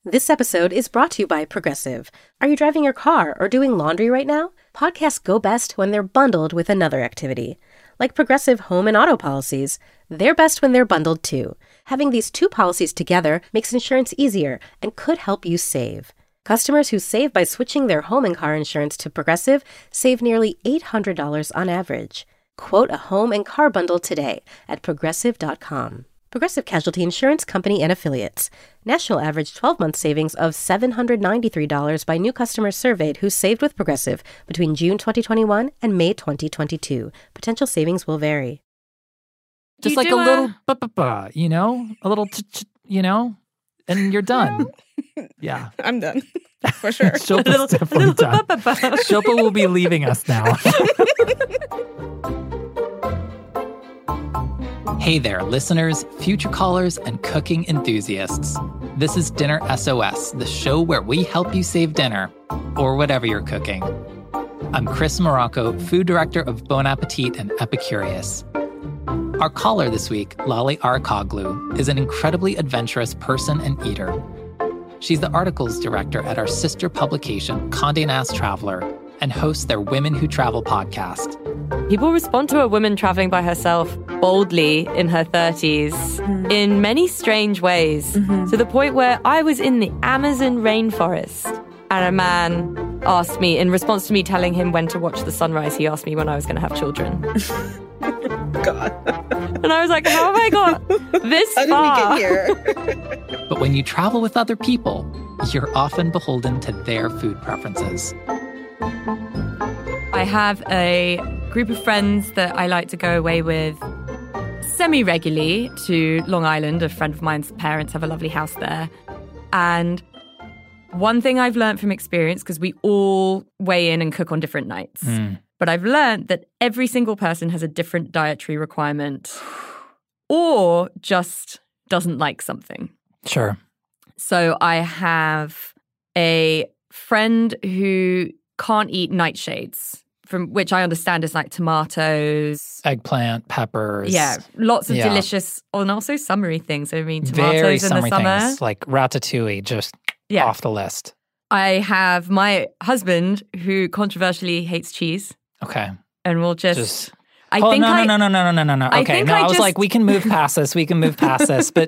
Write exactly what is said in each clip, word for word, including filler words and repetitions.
This episode is brought to you by Progressive. Are you driving your car or doing laundry right now? Podcasts go best when they're bundled with another activity. Like Progressive home and auto policies, they're best when they're bundled too. Having these two policies together makes insurance easier and could help you save. Customers who save by switching their home and car insurance to Progressive save nearly eight hundred dollars on average. Quote a home and car bundle today at progressive dot com. Progressive Casualty Insurance Company and Affiliates. National average twelve-month savings of seven hundred ninety-three dollars by new customers surveyed who saved with Progressive between June twenty twenty-one and May twenty twenty-two. Potential savings will vary. Just You like a do little, a- ba ba ba, you know, a little, ch- ch- you know, and you're done. Yeah. I'm done. For sure. Shilpa's definitely done. Shilpa will be leaving us now. Hey there, listeners, future callers, and cooking enthusiasts. This is Dinner S O S, the show where we help you save dinner, or whatever you're cooking. I'm Chris Morocco, food director of Bon Appetit and Epicurious. Our caller this week, Lale Arikoglu, is an incredibly adventurous person and eater. She's the articles director at our sister publication, Condé Nast Traveler, and hosts their Women Who Travel podcast. People respond to a woman traveling by herself boldly in her thirties mm. in many strange ways, mm-hmm. to the point where I was in the Amazon rainforest and a man asked me, in response to me telling him when to watch the sunrise, he asked me when I was going to have children. God. And I was like, how have I got this How far? did we get here? But when you travel with other people, you're often beholden to their food preferences. I have a group of friends that I like to go away with semi-regularly to Long Island. A friend of mine's parents have a lovely house there. And one thing I've learned from experience, because we all weigh in and cook on different nights, mm. but I've learned that every single person has a different dietary requirement or just doesn't like something. Sure. So I have a friend who can't eat nightshades, from which I understand is like tomatoes, eggplant, peppers. Yeah, lots of yeah. delicious and also summery things. I mean, tomatoes Very in the summery summer. Things, like ratatouille, just yeah. off the list. I have my husband who controversially hates cheese. Okay. And we'll just... just I oh, think no, I, no, no, no, no, no, no, no. Okay, I no, I, I was just, like, we can move past this. We can move past this. But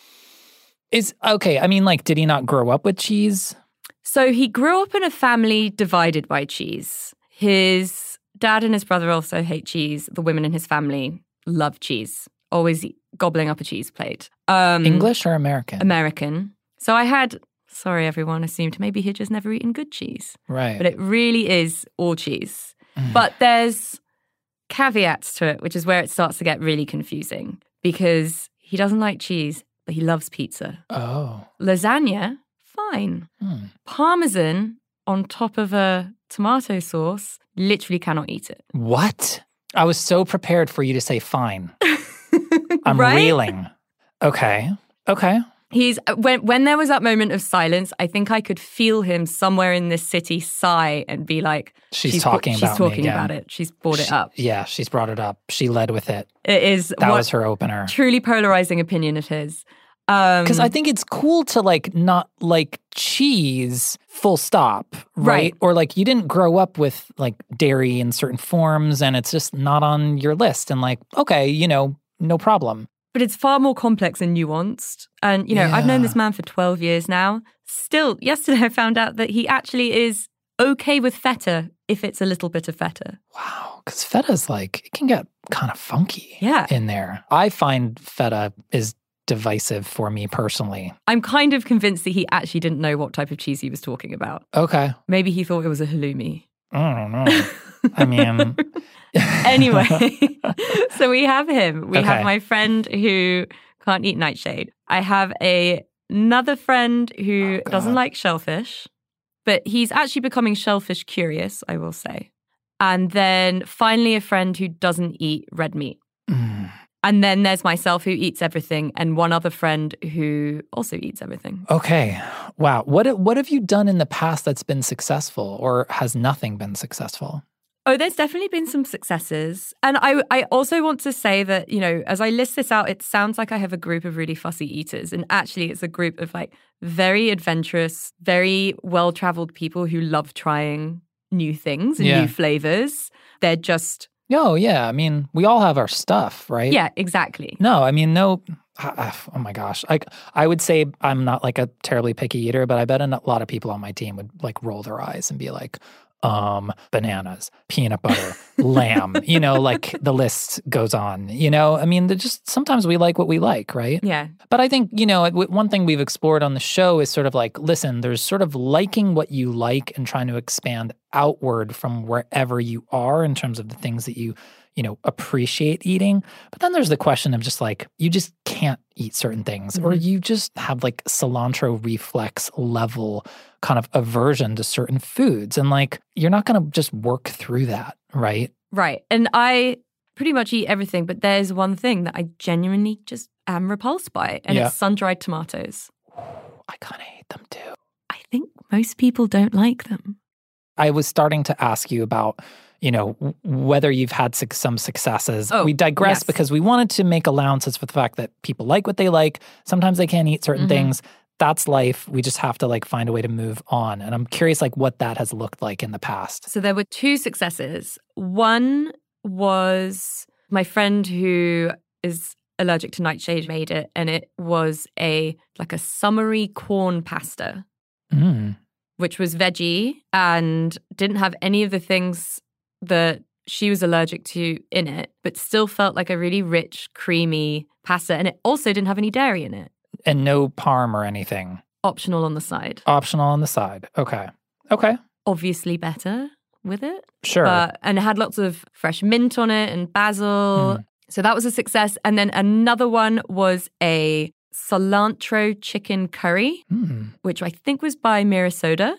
is, okay, I mean, like, did he not grow up with cheese? So he grew up in a family divided by cheese. His dad and his brother also hate cheese. The women in his family love cheese, always gobbling up a cheese plate. Um, English or American? American. So I had, sorry everyone, assumed maybe he'd just never eaten good cheese. Right. But it really is all cheese. Mm. But there's caveats to it, which is where it starts to get really confusing because he doesn't like cheese, but he loves pizza. Oh. Lasagna, fine. Hmm. Parmesan on top of a tomato sauce, literally cannot eat it. What? I was so prepared for you to say fine. I'm right? reeling. Okay. Okay. He's when when there was that moment of silence, I think I could feel him somewhere in this city sigh and be like, She's, she's talking she's about talking me again. about it. She's brought she, it up. Yeah, she's brought it up. She led with it. It is that what, was her opener. Truly polarizing opinion of his. Because Um, I think it's cool to like not like cheese, full stop, right? Right. Or like you didn't grow up with like dairy in certain forms and it's just not on your list. And like, okay, you know, no problem. But it's far more complex and nuanced. And, you know, Yeah. I've known this man for twelve years now. Still, yesterday I found out that he actually is okay with feta if it's a little bit of feta. Wow. Because feta's like, it can get kind of funky Yeah. in there. I find feta is divisive for me personally. I'm kind of convinced that he actually didn't know what type of cheese he was talking about. Okay. Maybe he thought it was a halloumi. I don't know. I mean... Anyway, so we have him. We Okay. have my friend who can't eat nightshade. I have a, another friend who Oh, doesn't God. like shellfish, but he's actually becoming shellfish curious, I will say. And then finally a friend who doesn't eat red meat. Mm. And then there's myself who eats everything and one other friend who also eats everything. Okay. Wow. What what have you done in the past that's been successful or has nothing been successful? Oh, there's definitely been some successes. And I I also want to say that, you know, as I list this out, it sounds like I have a group of really fussy eaters. And actually, it's a group of like very adventurous, very well-traveled people who love trying new things and Yeah. new flavors. They're just... Oh, yeah. I mean, we all have our stuff, right? Yeah, exactly. No, I mean, no. Oh my gosh. Like, I would say I'm not like a terribly picky eater, but I bet a lot of people on my team would like roll their eyes and be like, um, bananas, peanut butter, lamb, you know, like the list goes on, you know, I mean, they're just sometimes we like what we like, right? Yeah. But I think, you know, one thing we've explored on the show is sort of like, listen, there's sort of liking what you like and trying to expand outward from wherever you are in terms of the things that you, you know, appreciate eating. But then there's the question of just like, you just can't eat certain things, mm-hmm. or you just have like cilantro reflex level kind of aversion to certain foods. And like, you're not going to just work through that, right? Right. And I pretty much eat everything, but there's one thing that I genuinely just am repulsed by, and Yeah. it's sun-dried tomatoes. I kind of hate them too. I think most people don't like them. I was starting to ask you about, you know, w- whether you've had su- some successes. Oh, we digress yes. because we wanted to make allowances for the fact that people like what they like. Sometimes they can't eat certain Mhm. things. That's life. We just have to like find a way to move on. And I'm curious like what that has looked like in the past. So there were two successes. One was my friend who is allergic to nightshade made it, and it was a like a summery corn pasta, Mm. which was veggie and didn't have any of the things that she was allergic to in it, but still felt like a really rich, creamy pasta. And it also didn't have any dairy in it. And no parm or anything. Optional on the side. Optional on the side. Okay. Okay. Obviously better with it. Sure. But, and it had lots of fresh mint on it and basil. Mm. So that was a success. And then another one was a cilantro chicken curry, Mm. which I think was by Mirasoda,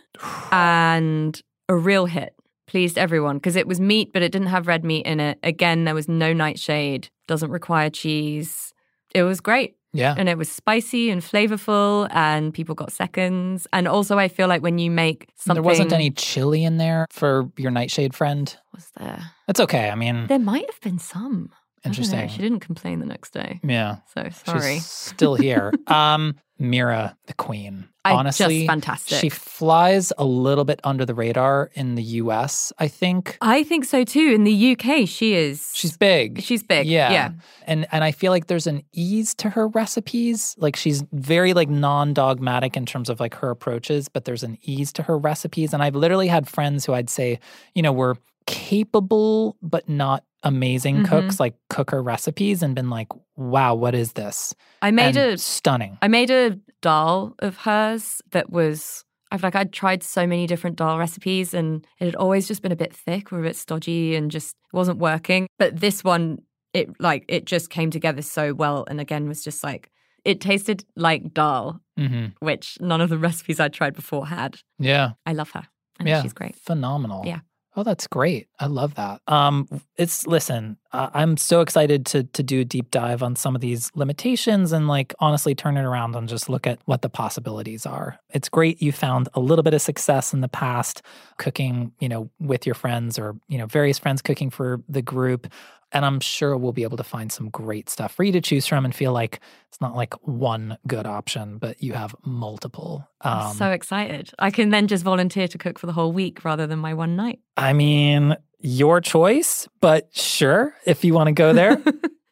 and a real hit. Pleased everyone because it was meat, but it didn't have red meat in it. Again, there was no nightshade, doesn't require cheese. It was great. Yeah. And it was spicy and flavorful, and people got seconds. And also, I feel like when you make something... There wasn't any chili in there for your nightshade friend? Was there? That's okay. I mean, There might have been some. I don't know. interesting. She didn't complain the next day. Yeah. So sorry. She's still here. um, Mira, the queen. I, Honestly, just fantastic. she flies a little bit under the radar in the U S, I think. I think so too. In the U K, she is. She's big. She's big. Yeah. Yeah. And and I feel like there's an ease to her recipes. Like she's very like non-dogmatic in terms of like her approaches, but there's an ease to her recipes. And I've literally had friends who I'd say, you know, were capable but not amazing Mhm. cooks, like cook her recipes and been like, wow, what is this? I made And a stunning. I made a dal of hers that was, I've like, I'd tried so many different dal recipes and it had always just been a bit thick or a bit stodgy and just wasn't working. But this one, it like, it just came together so well. And again, was just like, it tasted like dal, hmm which none of the recipes I'd tried before had. Yeah. I love her. And Yeah. she's great. Phenomenal. Yeah. Oh, that's great. I love that. Um, it's listen, uh, I'm so excited to to do a deep dive on some of these limitations and like honestly turn it around and just look at what the possibilities are. It's great you found a little bit of success in the past cooking, you know, with your friends or, you know, various friends cooking for the group. And I'm sure we'll be able to find some great stuff for you to choose from and feel like it's not like one good option, but you have multiple. Um, I'm so excited. I can then just volunteer to cook for the whole week rather than my one night. I mean, your choice, but sure, if you want to go there.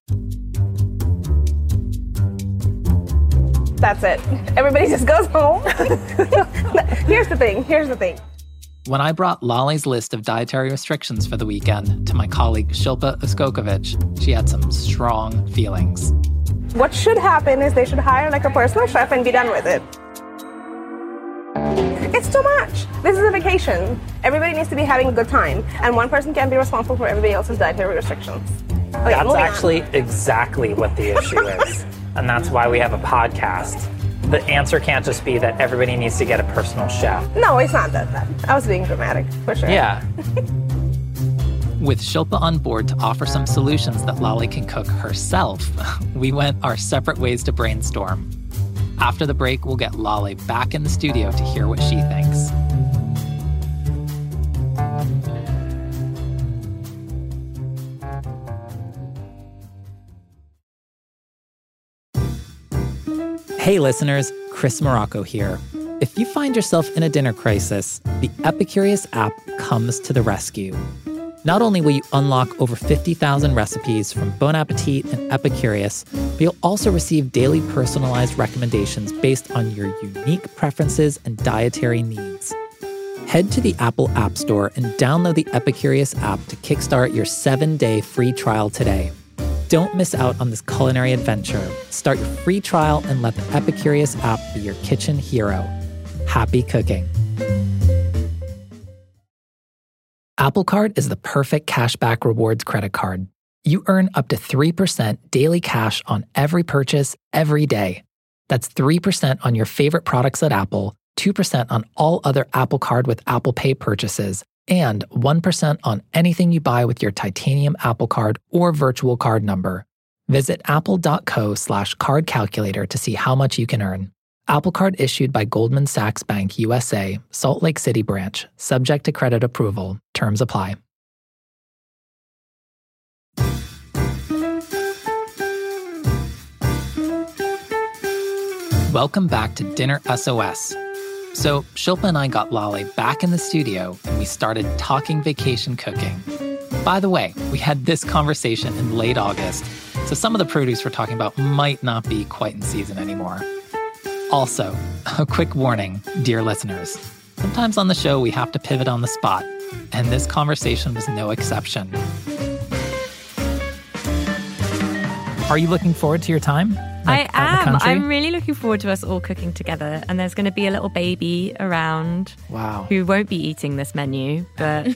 That's it. Everybody just goes home. Here's the thing. Here's the thing. When I brought Lolly's list of dietary restrictions for the weekend to my colleague Shilpa Uskokovic, she had some strong feelings. What should happen is they should hire like a personal chef and be done with it. It's too much. This is a vacation. Everybody needs to be having a good time, and one person can't be responsible for everybody else's dietary restrictions. Okay, That's moving on. actually exactly what the issue is. And that's why we have a podcast. The answer can't just be that everybody needs to get a personal chef. No, it's not that bad. I was being dramatic, for sure. Yeah. With Shilpa on board to offer some solutions that Lolly can cook herself, we went our separate ways to brainstorm. After the break, we'll get Lolly back in the studio to hear what she thinks. Hey listeners, Chris Morocco here. If you find yourself in a dinner crisis, the Epicurious app comes to the rescue. Not only will you unlock over fifty thousand recipes from Bon Appetit and Epicurious, but you'll also receive daily personalized recommendations based on your unique preferences and dietary needs. Head to the Apple App Store and download the Epicurious app to kickstart your seven-day free trial today. Don't miss out on this culinary adventure. Start your free trial and let the Epicurious app be your kitchen hero. Happy cooking. Apple Card is the perfect cashback rewards credit card. You earn up to three percent daily cash on every purchase every day. That's three percent on your favorite products at Apple, two percent on all other Apple Card with Apple Pay purchases, and one percent on anything you buy with your titanium Apple Card or virtual card number. Visit apple.co slash card calculator to see how much you can earn. Apple Card issued by Goldman Sachs Bank U S A, Salt Lake City branch, subject to credit approval. Terms apply. Welcome back to Dinner S O S. So Shilpa and I got Lale back in the studio and we started talking vacation cooking. By the way, we had this conversation in late August, so some of the produce we're talking about might not be quite in season anymore. Also, a quick warning, dear listeners. Sometimes on the show we have to pivot on the spot, and this conversation was no exception. Are you looking forward to your time? Like, I am. I'm really looking forward to us all cooking together. And there's going to be a little baby around. Wow. Who won't be eating this menu, but...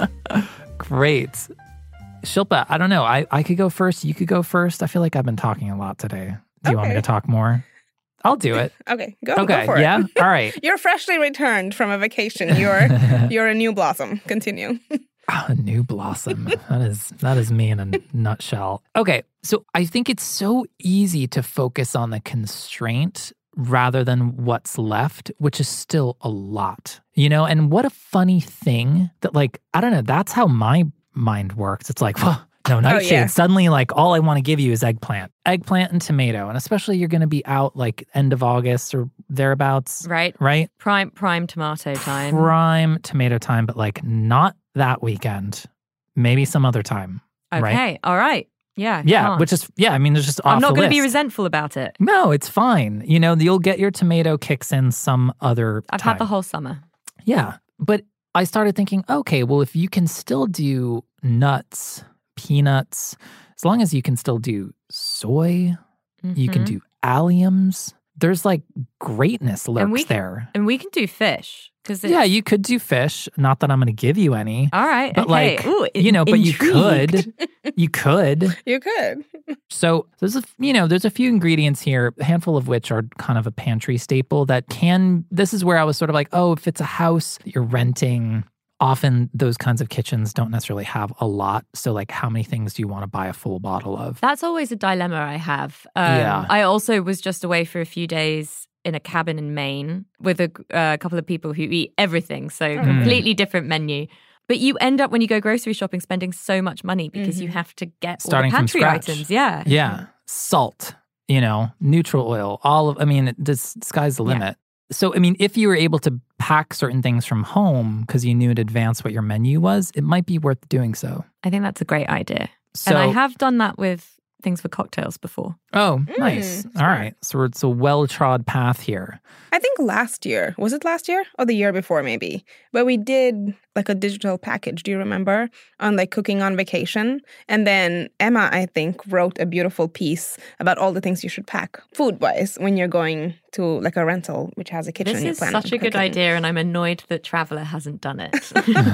Great. Shilpa, I don't know. I, I could go first. You could go first. I feel like I've been talking a lot today. Do okay. you want me to talk more? I'll do it. Okay, go, okay, go for yeah? it. All right. You're freshly returned from a vacation. You're you're a new blossom. Continue. Oh, a new blossom. That is that is me in a nutshell. Okay, so I think it's so easy to focus on the constraint rather than what's left, which is still a lot. You know, and what a funny thing that, like, I don't know, that's how my mind works. It's like, well, no, nightshade. Oh, yeah. Suddenly, like, all I want to give you is eggplant. Eggplant and tomato. And especially you're going to be out, like, end of August or thereabouts. Right. Right? Prime prime tomato time. Prime tomato time, but, like, not that weekend. Maybe some other time. Okay. Right? All right. Yeah. Yeah, can't. which is, yeah, I mean, it's just off I'm not going to be resentful about it. No, it's fine. You know, you'll get your tomato kicks in some other I've time. had the whole summer. Yeah. But I started thinking, okay, well, if you can still do nuts, peanuts, as long as you can still do soy, mm-hmm. you can do alliums. There's like greatness lurks and we, there. And we can do fish. Cause yeah, you could do fish. Not that I'm going to give you any. All right. But okay. like, Ooh, you know, but intrigued. you could. You could. You could. So there's a, you know, there's a few ingredients here, a handful of which are kind of a pantry staple that can, this is where I was sort of like, oh, if it's a house that you're renting, often those kinds of kitchens don't necessarily have a lot. So like, how many things do you want to buy a full bottle of? That's always a dilemma I have. Um, yeah. I also was just away for a few days in a cabin in Maine with a uh, couple of people who eat everything. So mm. completely different menu. But you end up, when you go grocery shopping, spending so much money because mm-hmm. you have to get Starting all the pantry from scratch. items. Yeah. Yeah. Salt, you know, neutral oil, all of, I mean, the sky's the limit. Yeah. So, I mean, if you were able to pack certain things from home because you knew in advance what your menu was, it might be worth doing so. I think that's a great idea. So, and I have done that with things for cocktails before. Oh, mm, nice. All right. So it's a well-trod path here. I think last year, was it last year or the year before maybe, where we did like a digital package, do you remember, on like cooking on vacation? And then Emma, I think, wrote a beautiful piece about all the things you should pack food-wise when you're going to like a rental which has a kitchen. This and is you're planning such a good cooking. idea, and I'm annoyed that Traveller hasn't done it.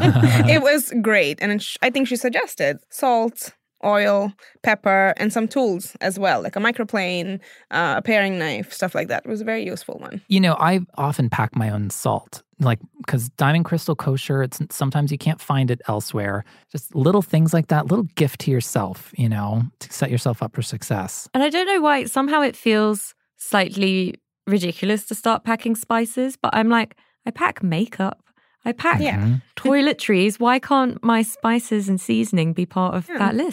It was great. And I think she suggested salt, oil, pepper, and some tools as well, like a microplane, uh, a paring knife, stuff like that. It was a very useful one. You know, I often pack my own salt, like, because Diamond Crystal Kosher, it's sometimes you can't find it elsewhere. Just little things like that, little gift to yourself, you know, to set yourself up for success. And I don't know why, somehow it feels slightly ridiculous to start packing spices, but I'm like, I pack makeup. I pack yeah. toiletries. Why can't my spices and seasoning be part of yeah. that list?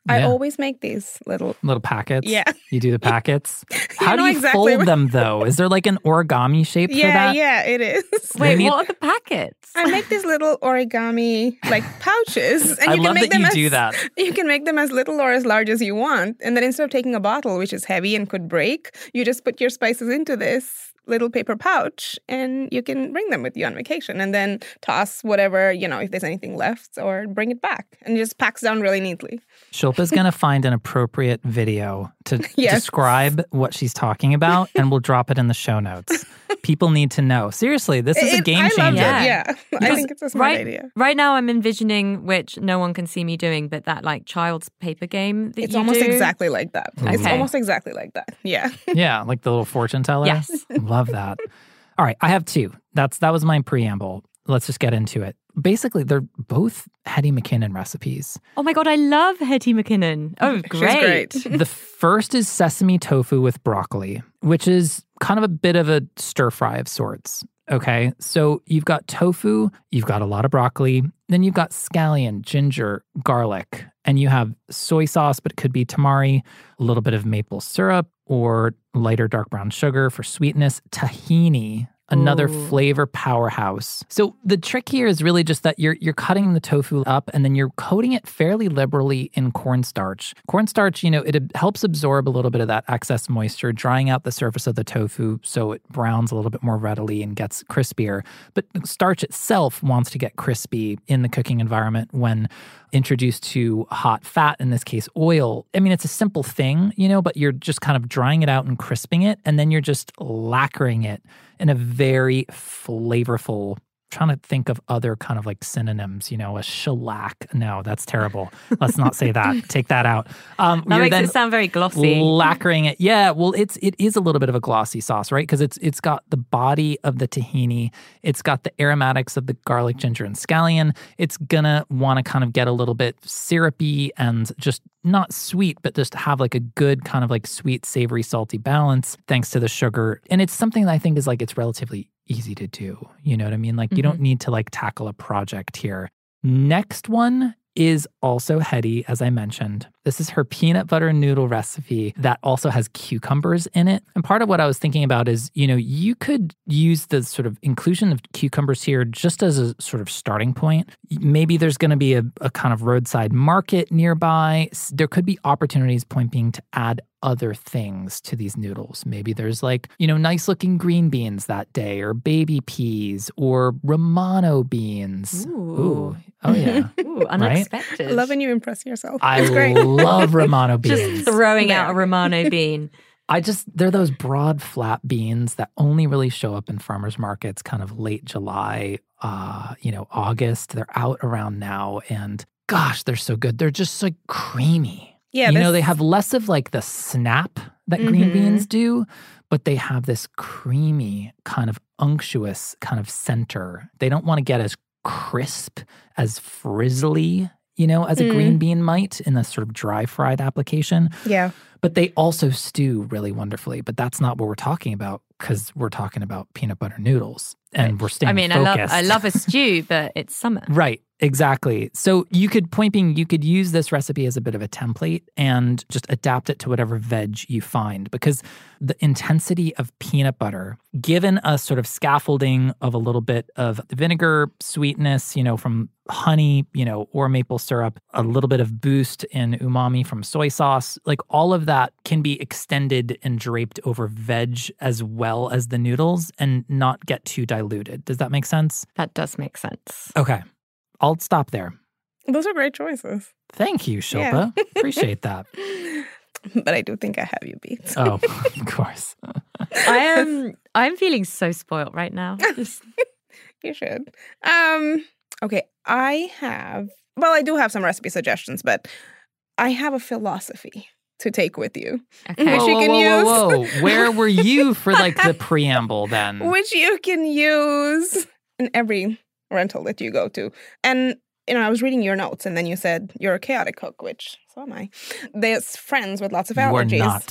I Yeah. always make these little. Little packets? Yeah. You do the packets? How know do you exactly fold what- them, though? Is there like an origami shape for Yeah, that? yeah, it is. Wait, need- what are the packets? I make these little origami like pouches, and I you love can make that them you as, do that. You can make them as little or as large as you want, and then instead of taking a bottle, which is heavy and could break, you just put your spices into this little paper pouch, and you can bring them with you on vacation, and then toss whatever, you know, if there's anything left, or bring it back, and it just packs down really neatly. Shilpa's going to find an appropriate video to Yes. describe what she's talking about, and we'll drop it in the show notes. People need to know. Seriously, this is a It- game I love changer. it. Yeah. Yeah, I Because think it's a smart right, idea. Right now, I'm envisioning, which no one can see me doing, but that like child's paper game that It's you almost do. exactly like that. It's Okay. almost exactly like that. Yeah. Yeah, like the little fortune teller. Yes. Love that. All right, I have two. That's that was my preamble. Let's just get into it. Basically, they're both Hetty McKinnon recipes. Oh my god, I love Hetty McKinnon. Oh, great! She's great. The first is sesame tofu with broccoli, which is kind of a bit of a stir fry of sorts. Okay, so you've got tofu, you've got a lot of broccoli, then you've got scallion, ginger, garlic, and you have soy sauce, but it could be tamari, a little bit of maple syrup or lighter dark brown sugar for sweetness, tahini, another Ooh. flavor powerhouse. So the trick here is really just that you're you're cutting the tofu up and then you're coating it fairly liberally in cornstarch. Cornstarch, you know, it ab- helps absorb a little bit of that excess moisture, drying out the surface of the tofu so it browns a little bit more readily and gets crispier. But starch itself wants to get crispy in the cooking environment when introduced to hot fat, in this case oil. I mean, it's a simple thing, you know, but you're just kind of drying it out and crisping it, and then you're just lacquering it in a very flavorful, trying to think of other kind of like synonyms, you know, a shellac. No, that's terrible. Let's not say that. Take that out. Um, That you're makes then it sound very glossy. lacquering it. Yeah, well, it's it is a little bit of a glossy sauce, right? Because it's it's got the body of the tahini, it's got the aromatics of the garlic, ginger, and scallion. It's gonna want to kind of get a little bit syrupy and just not sweet, but just have like a good kind of like sweet, savory, salty balance thanks to the sugar. And it's something that I think is like it's relatively easy to do. You know what I mean? Like you don't need to like tackle a project here. Next one is also Hetty, as I mentioned. This is her peanut butter noodle recipe that also has cucumbers in it. And part of what I was thinking about is, you know, you could use the sort of inclusion of cucumbers here just as a sort of starting point. Maybe there's going to be a, a kind of roadside market nearby. There could be opportunities, point being, to add other things to these noodles. Maybe there's like, you know, nice looking green beans that day, or baby peas, or Romano beans. Ooh. Oh, yeah. Ooh, unexpected. I love when you impress yourself. I It's great. love Romano beans. Just throwing out a Romano bean. I just, they're those broad, flat beans that only really show up in farmers markets kind of late July, uh, you know, August. They're out around now. And gosh, they're so good. They're just like creamy. Yeah, you know, this- they have less of like the snap that green Mhm. beans do, but they have this creamy, kind of unctuous kind of center. They don't want to get as crisp, as frizzly, you know, as a Mm. green bean might in a sort of dry fried application. Yeah. But they also stew really wonderfully. But that's not what we're talking about, because we're talking about peanut butter noodles and we're staying I mean, focused. I love I love a stew, but it's summer. Right, exactly. So you could, point being, you could use this recipe as a bit of a template and just adapt it to whatever veg you find, because the intensity of peanut butter, given a sort of scaffolding of a little bit of vinegar, sweetness, you know, from honey, you know, or maple syrup, a little bit of boost in umami from soy sauce, like all of that can be extended and draped over veg as well as the noodles and not get too diluted. Does that make sense? That does make sense. Okay. I'll stop there. Those are great choices. Thank you, Shilpa. Appreciate that. But I do think I have you beat. Oh, of course. I am I'm feeling so spoiled right now. Just- You should. Um, okay, I have, well, I do have some recipe suggestions, but I have a philosophy to take with you, okay. Which whoa, you whoa, can whoa, use. whoa, whoa. Where were you for like the preamble then? which you can use in every rental that you go to. And, you know, I was reading your notes, and then you said you're a chaotic cook, which so am I. There's friends with lots of You are allergies. not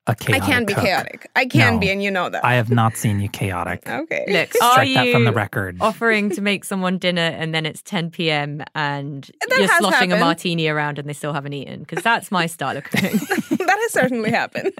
a chaotic I can be cook. chaotic. I can No. be, and you know that. I have not seen you chaotic. okay. Look, are Strike that from the you record. offering to make someone dinner and then it's ten p.m. and That you're has sloshing a happened. martini around and they still haven't eaten? Because that's my style of cooking. That has certainly happened.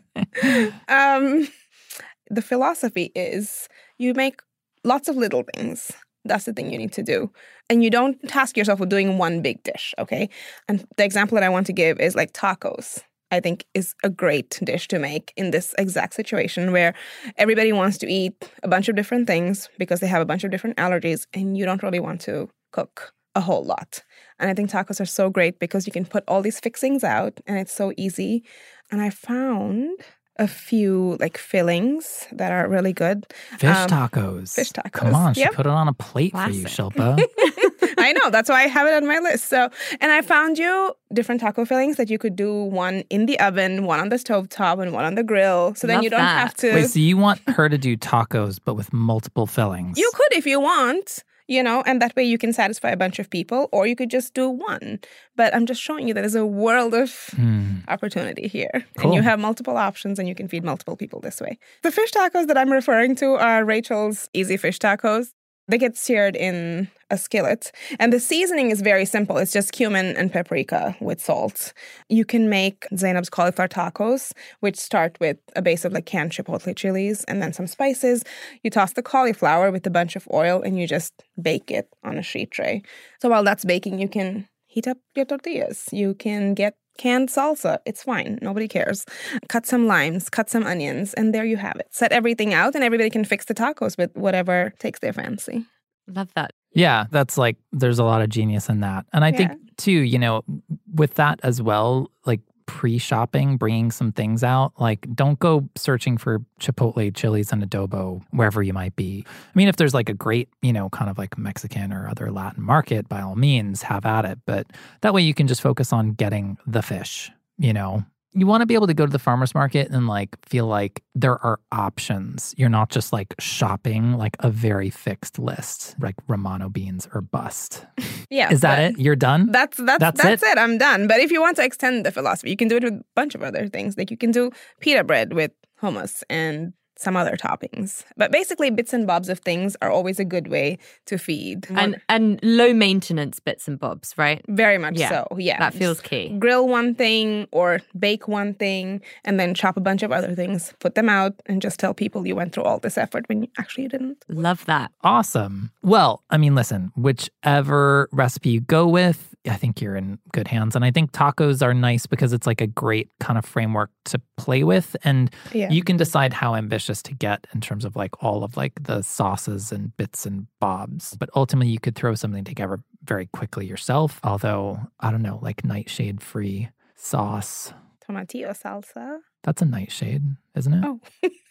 um, the philosophy is you make lots of little things. That's the thing you need to do. And you don't task yourself with doing one big dish, okay? And the example that I want to give is like tacos. I think is a great dish to make in this exact situation where everybody wants to eat a bunch of different things because they have a bunch of different allergies and you don't really want to cook a whole lot. And I think tacos are so great because you can put all these fixings out and it's so easy. And I found a few like fillings that are really good. Fish Um, tacos. fish tacos. Come on, she Yep. put it on a plate for you, Classic. Shilpa. I know, that's why I have it on my list. So, and I found you different taco fillings that you could do one in the oven, one on the stovetop, and one on the grill. So then Love you don't that. have to. Wait, so you want her to do tacos, but with multiple fillings? You could if you want, you know, and that way you can satisfy a bunch of people, or you could just do one. But I'm just showing you that there's a world of Hmm. opportunity here. Cool. And you have multiple options and you can feed multiple people this way. The fish tacos that I'm referring to are Rachel's Easy Fish Tacos. They get seared in a skillet. And the seasoning is very simple. It's just cumin and paprika with salt. You can make Zainab's cauliflower tacos, which start with a base of like canned chipotle chilies and then some spices. You toss the cauliflower with a bunch of oil and you just bake it on a sheet tray. So while that's baking, you can heat up your tortillas. You can get canned salsa. It's fine. Nobody cares. Cut some limes, cut some onions, and there you have it. Set everything out and everybody can fix the tacos with whatever takes their fancy. Love that. Yeah, that's like, there's a lot of genius in that. And I think, Yeah. too, you know, with that as well, like pre-shopping, bringing some things out, like don't go searching for chipotle chilies and adobo wherever you might be. I mean, if there's like a great, you know, kind of like Mexican or other Latin market, by all means, have at it. But that way you can just focus on getting the fish, you know. You want to be able to go to the farmer's market and like feel like there are options. You're not just like shopping like a very fixed list, like Romano beans or bust. Yeah. Is that but it? You're done? That's that's That's that's, it? it? I'm done. But if you want to extend the philosophy, you can do it with a bunch of other things. Like you can do pita bread with hummus and some other toppings. But basically, bits and bobs of things are always a good way to feed. And and low maintenance bits and bobs, right? Very much Yeah, so. Yeah. That feels key. Grill one thing or bake one thing and then chop a bunch of other things, put them out, and just tell people you went through all this effort when you actually you didn't. Love that. Awesome. Well, I mean, listen, whichever recipe you go with, I think you're in good hands. And I think tacos are nice because it's like a great kind of framework to play with. And Yeah. you can decide how ambitious to get in terms of like all of like the sauces and bits and bobs. But ultimately, you could throw something together very quickly yourself. Although, I don't know, like nightshade-free sauce. Tomatillo salsa. That's a nightshade, isn't it? Oh.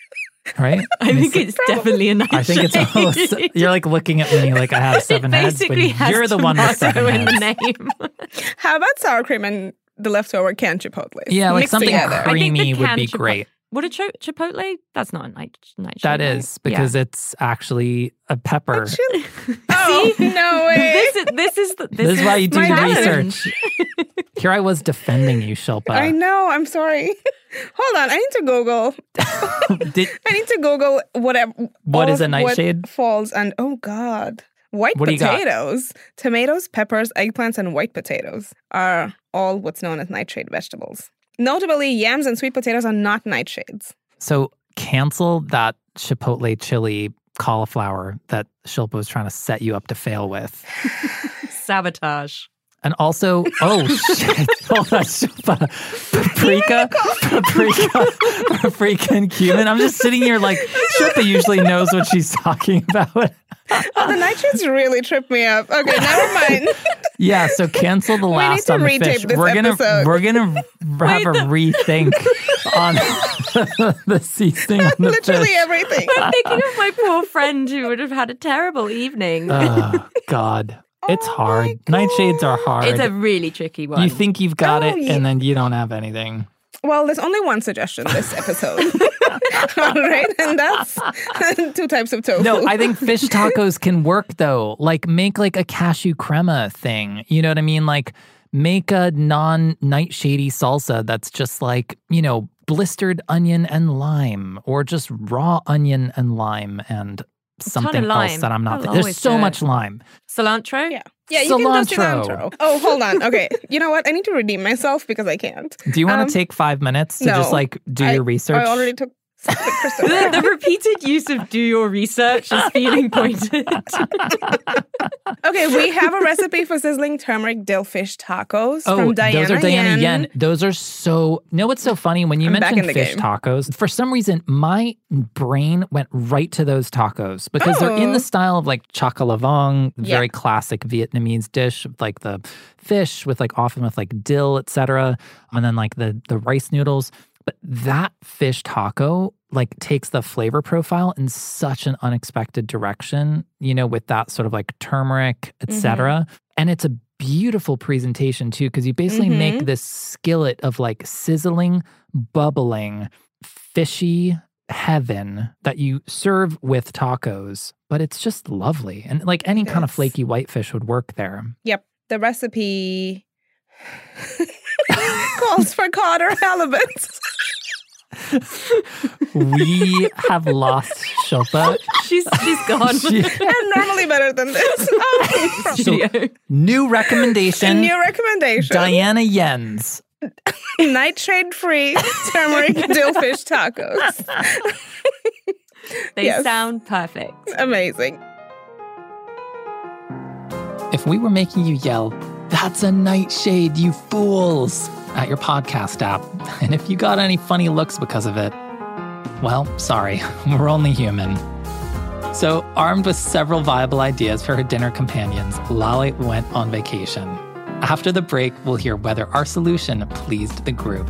Right? I think it's definitely a nice I think it's almost, shade. you're like looking at me like I have seven it heads, but basically has you're the one with seven tomato in heads. the name. How about sour cream and the leftover canned chipotle? Yeah, like Mixed something together. I think the creamy would canned be chipo- great. What a cho- chipotle? That's not a night nightshade. That right? is because it's actually a pepper. Chili. Oh, no way. This is this is the, this, This is why you do my your challenge. research. Here I was defending you, Shilpa. I know. I'm sorry. Hold on. I need to Google. Did, I need to Google whatever. What all is a of nightshade? What falls and oh god, white What do you got? potatoes, tomatoes, peppers, eggplants, and white potatoes are all what's known as nightshade vegetables. Notably, yams and sweet potatoes are not nightshades. so cancel that chipotle chili cauliflower that Shilpa was trying to set you up to fail with. sabotage. And also, oh shit, hold on, Shilpa. Paprika, paprika, paprika and cumin. I'm just sitting here like, Shilpa usually knows what she's talking about. Oh, the nightshades really tripped me up. Okay, never mind. Yeah, so cancel the need last to on the retape fish. this we're gonna episode. we're gonna have a rethink on the seasoning on the Literally fish. everything. I'm thinking of my poor friend who would have had a terrible evening. Oh God, it's Oh hard. my Nightshades are hard. it's a really tricky one. You think you've got Oh, it, yeah. and then you don't have anything. Well, there's only one suggestion this episode. All right, and that's two types of tofu. No, I think fish tacos can work though. Like make like a cashew crema thing. You know what I mean? Like make a non-nightshady salsa that's just like, you know, blistered onion and lime, or just raw onion and lime and something lime. else that I'm not. I'll Th- There's always so do it. much lime. Cilantro? Yeah. Yeah, you can do Cilantro. cilantro. Oh, hold on. Okay. You know what? I need to redeem myself because I can't. Do you want to Um, take five minutes to no. just like do I- your research? I already took The, Christopher. the repeated use of do your research is feeling pointed. Okay, we have a recipe for sizzling turmeric dillfish tacos Oh, from Diana those are Diana Yen. Yen. Those are so. You know what's so funny? When you I'm back mentioned in the fish game. tacos, for some reason, my brain went right to those tacos because they're in Oh. the style of like choc a la vong, Yeah. very classic Vietnamese dish of like the fish with like often with like dill, et cetera, and then like the the rice noodles. But that fish taco like takes the flavor profile in such an unexpected direction, you know, with that sort of like turmeric, et cetera. And it's a beautiful presentation too, because you basically Mhm. make this skillet of like sizzling, bubbling, fishy heaven that you serve with tacos. But it's just lovely. And like any kind of Yes. flaky whitefish would work there. Yep, the recipe calls for cod or halibut. We have lost Shilpa. she's she's gone. She- I'm normally better than this. Oh, from Studio. New a recommendation. new recommendation. Diana Yen's. Nitrate-free turmeric dillfish tacos. They Yes. sound perfect. Amazing. If we were making you yell, "That's a nightshade, you fools," at your podcast app, and if you got any funny looks because of it, well, sorry, we're only human. So, armed with several viable ideas for her dinner companions, Lale went on vacation. After the break, we'll hear whether our solution pleased the group.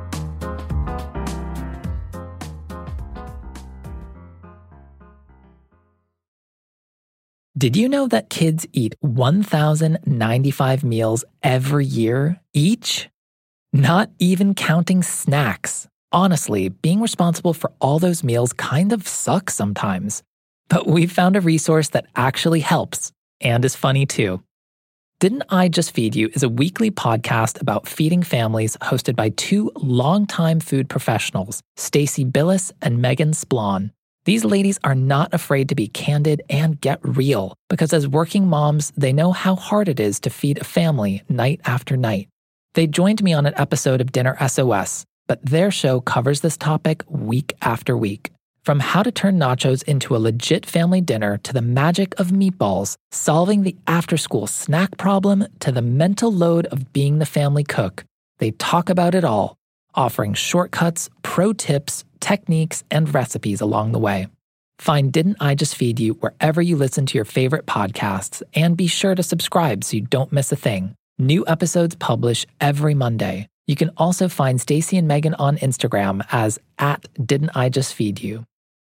Did you know that kids eat one thousand ninety-five meals every year each? Not even counting snacks. Honestly, being responsible for all those meals kind of sucks sometimes. But we've found a resource that actually helps and is funny too. Didn't I Just Feed You is a weekly podcast about feeding families hosted by two longtime food professionals, Stacey Billis and Megan Splon. These ladies are not afraid to be candid and get real because as working moms, they know how hard it is to feed a family night after night. They joined me on an episode of Dinner S O S, but their show covers this topic week after week. From how to turn nachos into a legit family dinner to the magic of meatballs, solving the after-school snack problem to the mental load of being the family cook, they talk about it all, offering shortcuts, pro tips, techniques, and recipes along the way. Find Didn't I Just Feed You wherever you listen to your favorite podcasts, and be sure to subscribe so you don't miss a thing. New episodes publish every Monday. You can also find Stacey and Megan on Instagram as at Didn't I Just Feed You.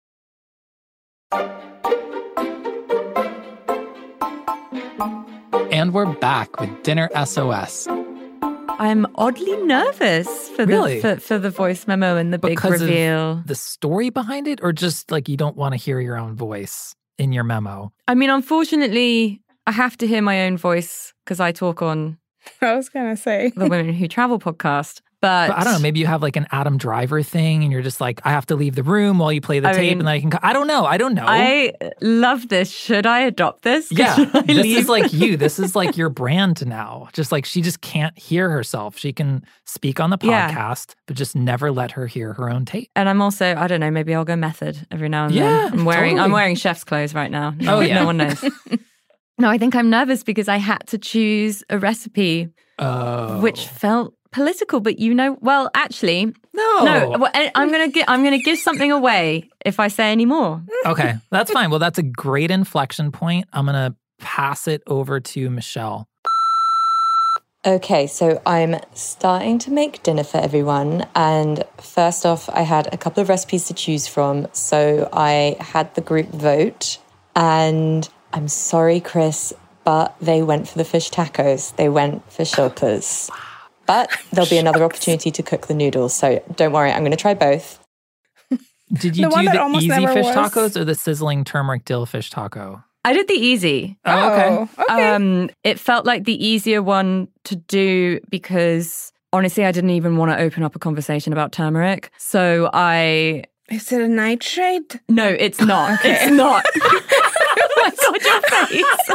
And we're back with Dinner S O S. I'm oddly nervous for Really? the for, for the voice memo and the big Because of reveal. the story behind it, or just like you don't want to hear your own voice in your memo? I mean, unfortunately, I have to hear my own voice because I talk on I was going to say. the Women Who Travel podcast. But, But I don't know, maybe you have like an Adam Driver thing and you're just like, I have to leave the room while you play the I tape mean, and then I can, co- I don't know. I don't know. I love this. Should I adopt this? yeah, Should I this leave? is like you. This is like your brand now. Just like she just can't hear herself. She can speak on the Yeah. podcast, but just never let her hear her own tape. And I'm also, I don't know, maybe I'll go method every now and Yeah, then. I'm wearing I'm totally. wearing chef's clothes right now. No, Oh, yeah. no one knows. No, I think I'm nervous because I had to choose a recipe Oh. which felt political, but you know, well, actually, No. no. well, I- I'm gonna gi- I'm gonna give something away if I say any more. Okay, that's fine. Well, that's a great inflection point. I'm going to pass it over to Michelle. Okay, so I'm starting to make dinner for everyone. And first off, I had a couple of recipes to choose from. So I had the group vote. And I'm sorry, Chris, but they went for the fish tacos. They went for Shilpa's. But there'll be another opportunity to cook the noodles. So don't worry, I'm going to try both. Did you The one do that the almost easy never fish was. tacos or the sizzling turmeric dill fish taco? I did the easy. Oh, okay. okay. Um, it felt like the easier one to do because honestly, I didn't even want to open up a conversation about turmeric. So I... Is it a nightshade? No, it's not. Okay. It's not. Oh my God, your face.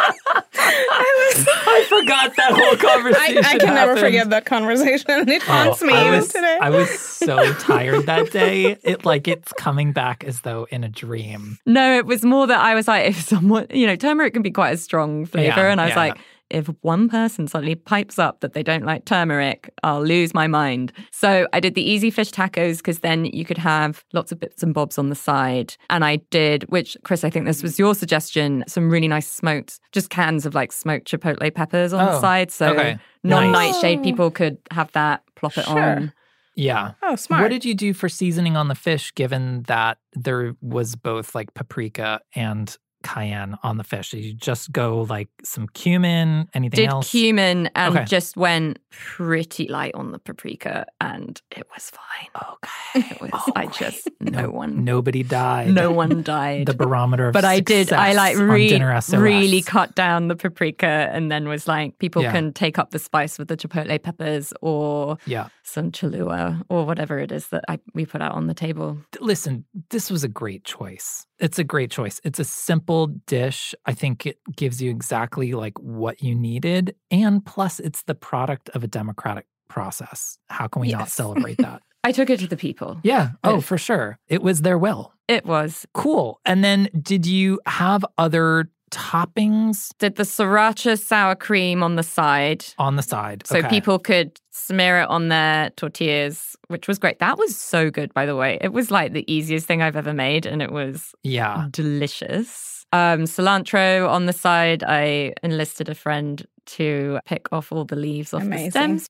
I was... I forgot that whole I, conversation I can never happened. forget that conversation. It haunts Oh, me I even was, today. I was so tired that day. It like it's coming back as though in a dream. No, it was more that I was like, if someone, you know, turmeric can be quite a strong flavor. Yeah, and I was yeah, like, yeah. if one person suddenly pipes up that they don't like turmeric, I'll lose my mind. So I did the easy fish tacos because then you could have lots of bits and bobs on the side. And I did, which, Chris, I think this was your suggestion, some really nice smoked, just cans of like smoked chipotle peppers on Oh, the side. So okay. non-nightshade Nice. people could have that, plop it Sure. on. Yeah. Oh, smart. What did you do for seasoning on the fish, given that there was both like paprika and cayenne on the fish? Did you just go like some cumin, anything Did else? cumin and Okay. just went pretty light on the paprika, and it was fine. Okay. It was. I just no, No- one, Nobody died. no one died. The barometer of but I did. I like success on re- Dinner S O S. really cut down the paprika, and then was like, people Yeah. can take up the spice with the chipotle peppers or Yeah. some Cholula or whatever it is that I, we put out on the table. Listen, this was a great choice. It's a great choice. It's a simple dish. I think it gives you exactly like what you needed. And plus, it's the product of a democratic process. How can we not Yes. celebrate that? I took it to the people. Yeah. Oh, Yes. for sure. It was their will. It was. Cool. And then did you have other toppings Did the sriracha sour cream on the side. on the side? So Okay. people could smear it on their tortillas, which was great. That was so good, by the way. It was like the easiest thing I've ever made, and it was Yeah. delicious. Um, cilantro on the side. I enlisted a friend to pick off all the leaves off Amazing. the stems.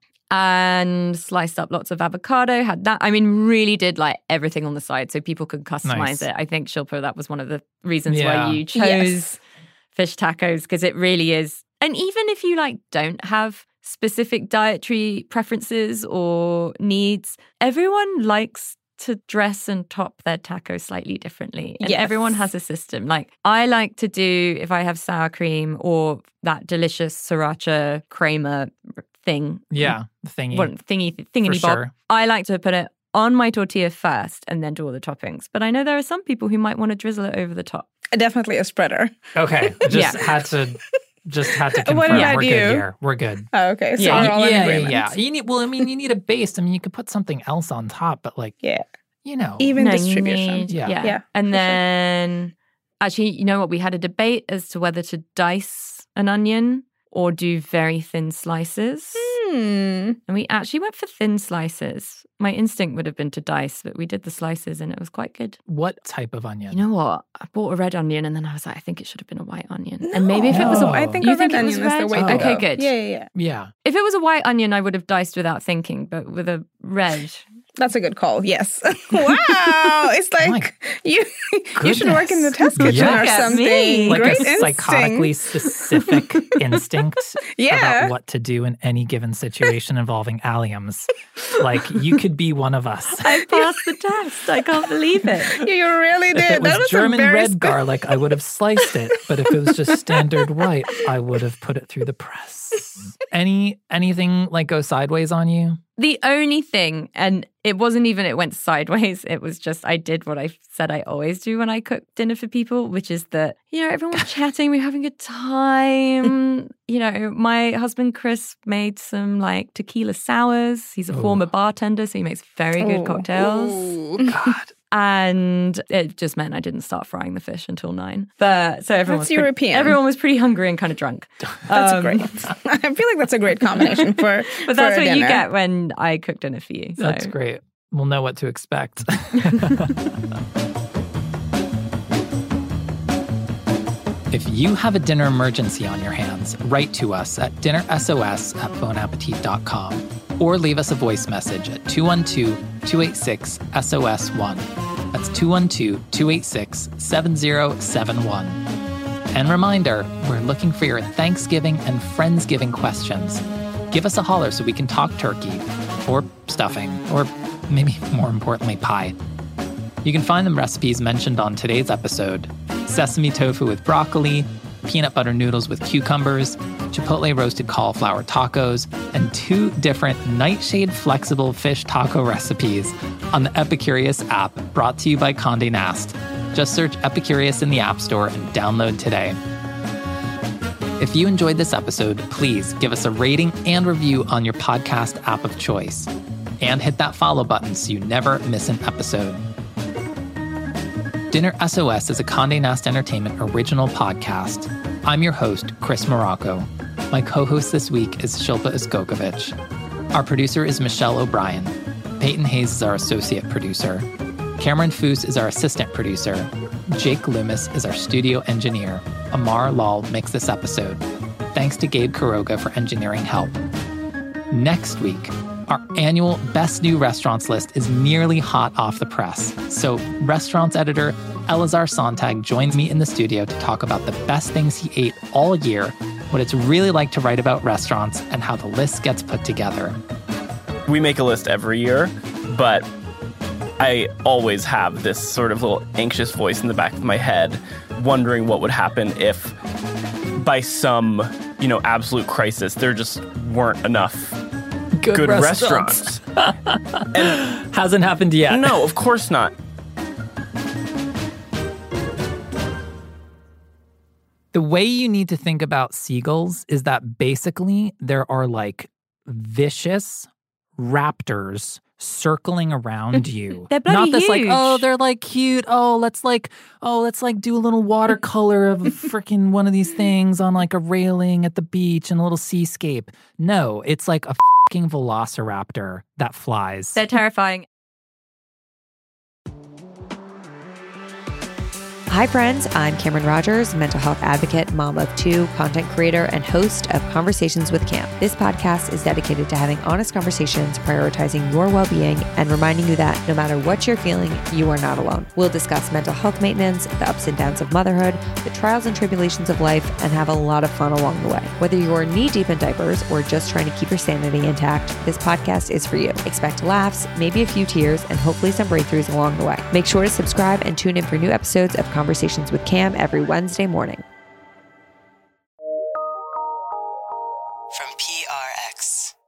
And sliced up lots of avocado, had that. I mean, really did like everything on the side so people could customize Nice. it. I think, Shilpa, that was one of the reasons Yeah. why you chose Yes. fish tacos, because it really is. And even if you like don't have specific dietary preferences or needs, everyone likes to dress and top their taco slightly differently. And Yes. everyone has a system. Like I like to do, if I have sour cream or that delicious sriracha creamer thing. Yeah. The thingy. Well, thingy, thingity For bob. sure. I like to put it on my tortilla first and then do all the toppings. But I know there are some people who might want to drizzle it over the top. Definitely a spreader. Okay. Just Yeah. had to just had to confirm. What did I We're do? good here. We're good. Oh, okay. So Yeah, we're all in yeah, agreement. yeah, yeah. You need well, I mean, you need a base. I mean, you could put something else on top, but like Yeah. you know. Even No, you distribution. need- Yeah. yeah. Yeah, And for sure. then, actually, you know what? We had a debate as to whether to dice an onion or do very thin slices. Hmm. And we actually went for thin slices. My instinct would have been to dice, but we did the slices and it was quite good. What type of onion? You know what? I bought a red onion and then I was like, I think it should have been a white onion. And maybe if it was a No. I think You a think red it was onion is the red? way to Oh. go. Okay, good. Yeah, yeah, yeah. yeah. If it was a white onion, I would have diced without thinking, but with a red. That's a good call. Yes. Wow. It's my like you you should work in the test Goodness. kitchen Look or at something. me. Like Great a psychotically instinct. specific instinct Yeah. about what to do in any given situation involving alliums. Like you could be one of us. I passed the test. I can't believe it. You really If did. it was, that was German a very red spe- garlic, I would have sliced it. But if it was just standard white, I would have put it through the press. Any anything like go sideways on you? The only thing, and it wasn't even it went sideways, it was just I did what I said I always do when I cook dinner for people, which is that, you know, everyone was chatting, we were having a good time. You know, my husband Chris made some like tequila sours. He's a Ooh. former bartender, so he makes very good Oh. cocktails. Ooh. God. And it just meant I didn't start frying the fish until nine. But so everyone That's was pretty, European. everyone was pretty hungry and kind of drunk. That's Um, great. I feel like that's a great combination for But that's for a what you dinner. get when I cook dinner for you. So. That's great. We'll know what to expect. If you have a dinner emergency on your hands, write to us at dinnersos at bonappetit dot com or leave us a voice message at two one two, two eight six, S O S one. That's two one two, two eight six, seven zero seven one. And reminder, we're looking for your Thanksgiving and Friendsgiving questions. Give us a holler so we can talk turkey, or stuffing, or maybe more importantly, pie. You can find the recipes mentioned on today's episode: sesame tofu with broccoli, peanut butter noodles with cucumbers, chipotle roasted cauliflower tacos, and two different nightshade flexible fish taco recipes on the Epicurious app, brought to you by Condé Nast. Just search Epicurious in the App Store and download today. If you enjoyed this episode, please give us a rating and review on your podcast app of choice. And hit that follow button so you never miss an episode. Dinner S O S is a Condé Nast Entertainment original podcast. I'm your host, Chris Morocco. My co-host this week is Shilpa Iskokovich. Our producer is Michelle O'Brien. Peyton Hayes is our associate producer. Cameron Foose is our assistant producer. Jake Loomis is our studio engineer. Amar Lal makes this episode. Thanks to Gabe Kuroga for engineering help. Next week, our annual Best New Restaurants list is nearly hot off the press. So restaurants editor Elazar Sontag joins me in the studio to talk about the best things he ate all year, what it's really like to write about restaurants, and how the list gets put together. We make a list every year, but I always have this sort of little anxious voice in the back of my head wondering what would happen if by some, you know, absolute crisis, there just weren't enough good, good restaurants. restaurants. And hasn't happened yet. No, of course not. The way you need to think about seagulls is that basically there are like vicious raptors circling around you. They're bloody Not this huge. like, oh, they're like cute. Oh, let's like, oh, let's like do a little watercolor of a freaking one of these things on like a railing at the beach and a little seascape. No, it's like a fucking velociraptor that flies. They're terrifying. Hi, friends. I'm Cameron Rogers, mental health advocate, mom of two, content creator, and host of Conversations with Cam. This podcast is dedicated to having honest conversations, prioritizing your well-being, and reminding you that no matter what you're feeling, you are not alone. We'll discuss mental health maintenance, the ups and downs of motherhood, the trials and tribulations of life, and have a lot of fun along the way. Whether you're knee-deep in diapers or just trying to keep your sanity intact, this podcast is for you. Expect laughs, maybe a few tears, and hopefully some breakthroughs along the way. Make sure to subscribe and tune in for new episodes of Conversations with Cam every Wednesday morning. From P R X.